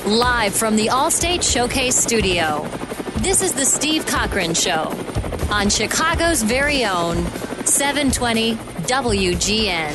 Live from the Allstate Showcase Studio, this is the Steve Cochran Show on Chicago's very own 720 WGN.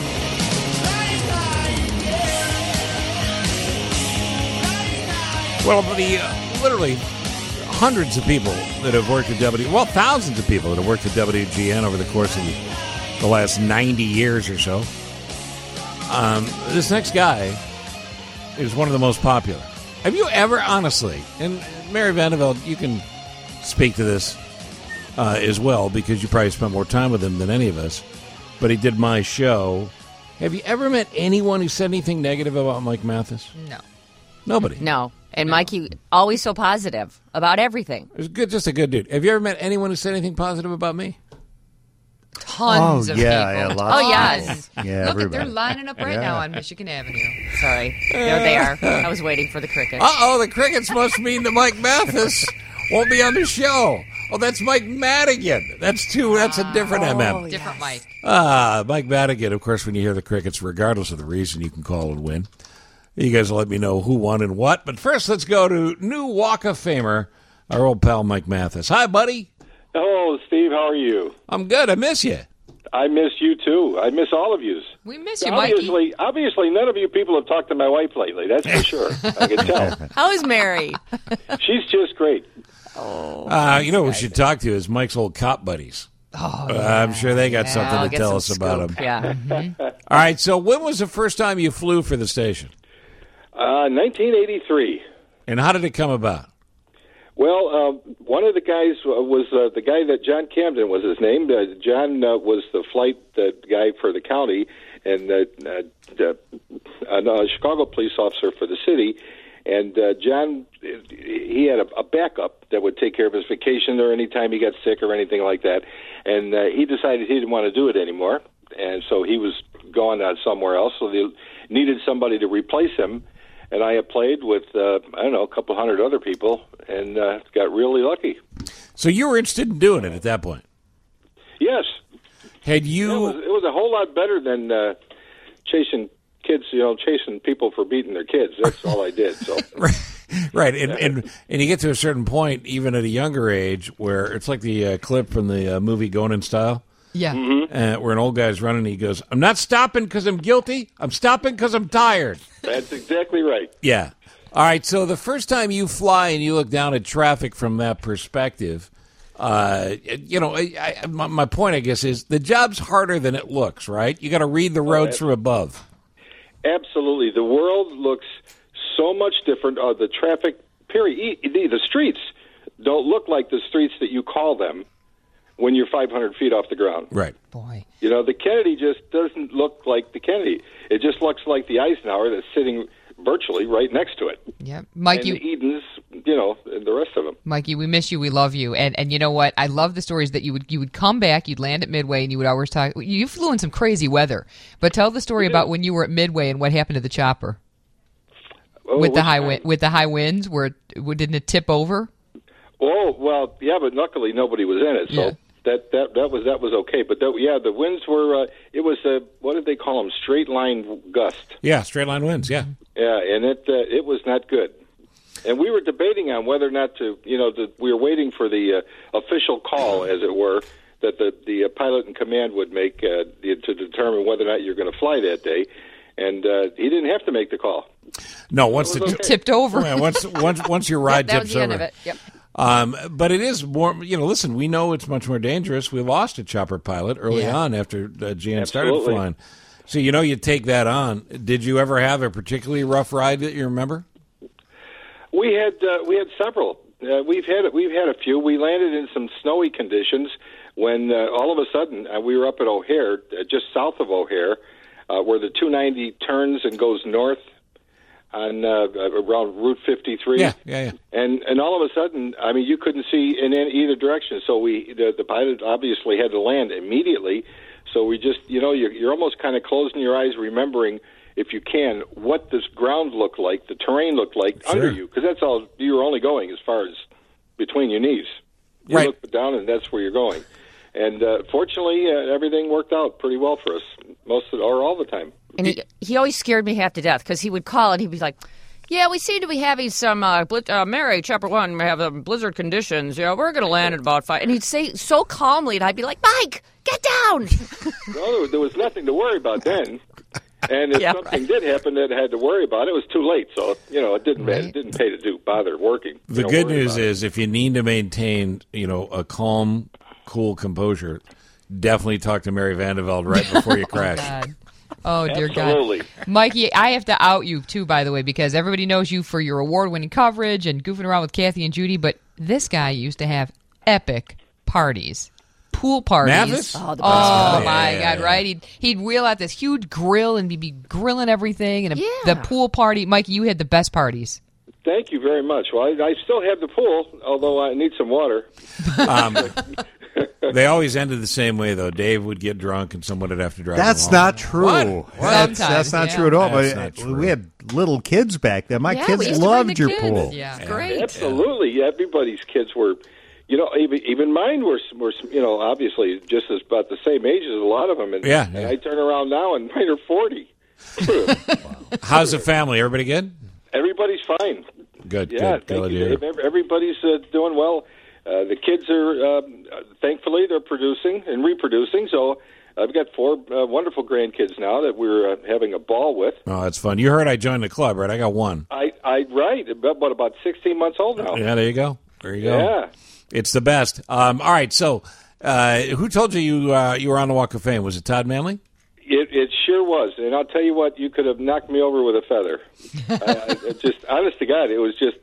Well, literally hundreds of people that have worked at thousands of people that have worked at WGN over the course of the last 90 years or so. This next guy is one of the most popular. Have you ever, honestly, and Mary Vandeveld, you can speak to this as well because you probably spent more time with him than any of us, but he did my show. Have you ever met anyone who said anything negative about Mike Mathis? No. Nobody? No. And Mikey, always so positive about everything. It was good, just a good dude. Have you ever met anyone who said anything positive about me? Tons of people. Yeah, lots of yes. people. Yeah, Look, they're lining up right now on Michigan Avenue. Sorry. There they are. I was waiting for the crickets. Uh-oh, the crickets must mean that Mike Mathis won't be on the show. Oh, that's Mike Madigan. That's a different MM. Different Mike. Mike Madigan, of course, when you hear the crickets, regardless of the reason, you can call and win. You guys will let me know who won and what. But first, let's go to new Walk of Famer, our old pal Mike Mathis. Hi, buddy. Hello, Steve. How are you? I'm good. I miss you. I miss you, too. I miss all of you. We miss you, Mikey. Obviously, none of you people have talked to my wife lately. That's for sure. I can tell. How is Mary? She's just great. You know who we should talk to is Mike's old cop buddies. Oh, I'm sure they got something I'll to get tell some us about scoop. him. Yeah. Mm-hmm. All right, so when was the first time you flew for the station? 1983. And how did it come about? Well, one of the guys was the guy that John Camden was his name. John was the flight guy for the county and a Chicago police officer for the city. And John, he had a backup that would take care of his vacation or any time he got sick or anything like that. And he decided he didn't want to do it anymore. And so he was going on somewhere else. So they needed somebody to replace him. And I applied with, a couple hundred other people and got really lucky. So you were interested in doing it at that point? Yes. Had you... It was a whole lot better than chasing kids, chasing people for beating their kids. That's all I did. So. Right. And you get to a certain point, even at a younger age, where it's like the clip from the movie Going in Style. Yeah. Mm-hmm. Where an old guy's running, he goes, "I'm not stopping because I'm guilty. I'm stopping because I'm tired." That's exactly right. Yeah. All right, so the first time you fly and you look down at traffic from that perspective, my point, I guess, is the job's harder than it looks, right? You got to read the roads from above. Absolutely. The world looks so much different. The traffic, period. The streets don't look like the streets that you call them when you're 500 feet off the ground. Right. Boy. The Kennedy just doesn't look like the Kennedy. It just looks like the Eisenhower that's sitting virtually right next to it. Yeah. Mikey, and the Edens, and the rest of them. Mikey, we miss you. We love you. And you know what? I love the stories that you would come back, you'd land at Midway, and you would always talk. You flew in some crazy weather. But tell the story about when you were at Midway and what happened to the chopper. With the high winds, didn't it tip over? Oh, well, yeah, but luckily nobody was in it, so... Yeah. That was okay, but the winds were. It was what did they call them? Straight line gust. Yeah, straight line winds. Yeah. Yeah, and it was not good. And we were debating on whether or not to. We were waiting for the official call, as it were, that the pilot in command would make to determine whether or not you're going to fly that day. And he didn't have to make the call. No, once it tipped over. Yeah, once your ride that tips was the over. end of it. Yep. But it is more, listen, we know it's much more dangerous. We lost a chopper pilot early on after GN started flying. So, you take that on. Did you ever have a particularly rough ride that you remember? We had several. We've had a few. We landed in some snowy conditions when all of a sudden we were up at O'Hare, just south of O'Hare, where the 290 turns and goes north on around Route 53. Yeah. And all of a sudden, you couldn't see in either direction. So the pilot obviously had to land immediately. So we just, you're almost kind of closing your eyes, remembering, if you can, what this ground looked like, the terrain looked like under you, because that's all you were only going as far as between your knees. You look down, and that's where you're going. And fortunately, everything worked out pretty well for us, all the time. And he always scared me half to death because he would call and he'd be like, Yeah, we seem to be having some, Mary, Chapter 1, we have blizzard conditions. Yeah, we're going to land at about 5. And he'd say so calmly, and I'd be like, Mike, get down. Well, there was nothing to worry about then. And if something did happen that I had to worry about, it was too late. So, it didn't pay to bother working. The good news is if you need to maintain, a calm, cool composure, definitely talk to Mary Vandeveld right before you crash. Oh, dear Absolutely. God. Mikey, I have to out you, too, by the way, because everybody knows you for your award-winning coverage and goofing around with Kathy and Judy, but this guy used to have epic parties. Pool parties. Mathis? Oh, the best. My God, right? He'd wheel out this huge grill and be grilling everything. And the pool party. Mikey, you had the best parties. Thank you very much. Well, I still have the pool, although I need some water. They always ended the same way, though. Dave would get drunk and someone would have to drive That's him home. not true. What? That's not true at all. That's But not true. we had little kids back then. My Yeah, we kids used to bring loved the your kids. pool. Yeah. Great. Absolutely. Everybody's kids were, even mine were, obviously just as about the same age as a lot of them. And, and I turn around now and mine are 40. How's the family? Everybody good? Everybody's fine. Good, Yeah, good. thank you, Dave. Everybody's doing well. The kids are, thankfully, they're producing and reproducing. So I've got 4 wonderful grandkids now that we're having a ball with. Oh, that's fun. You heard I joined the club, right? I got 1. Right, about 16 months old now. Yeah, there you go. Yeah. It's the best. All right, so who told you you were on the Walk of Fame? Was it Todd Manley? It sure was, and I'll tell you what, you could have knocked me over with a feather. Just honest to God, it was just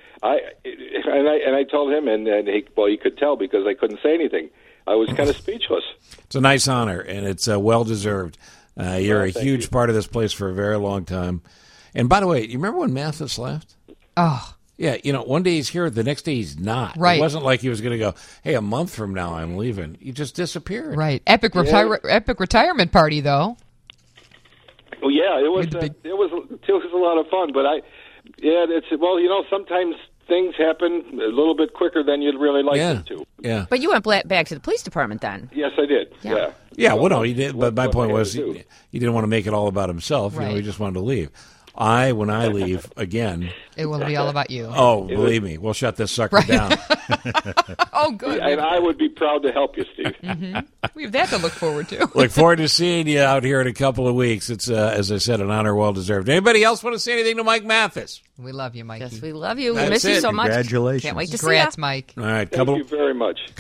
I told him, and he could tell because I couldn't say anything. I was kind of speechless. It's a nice honor, and it's well deserved. You're a huge part of this place for a very long time. And by the way, you remember when Mathis left? Oh. Yeah, one day he's here, the next day he's not. Right. It wasn't like he was going to go, hey, a month from now I'm leaving. He just disappeared. Right. Epic retirement party, though. Well, yeah, it was a lot of fun, but sometimes things happen a little bit quicker than you'd really like them to. Yeah. But you went back to the police department then. Yes, I did. Yeah. Yeah, well, no, he did. But my point was he he didn't want to make it all about himself. Right. He just wanted to leave. When I leave again, it will be all about you. Oh, believe me, we'll shut this sucker down. Oh, good. And I would be proud to help you, Steve. We have that to look forward to. Look forward to seeing you out here in a couple of weeks. It's, as I said, an honor well deserved. Anybody else want to say anything to Mike Mathis? We love you, Mikey. Yes, we love you. That's We miss you it. so much. Congratulations. Can't wait to Congrats, see you. Mike. All right, Thank you very much.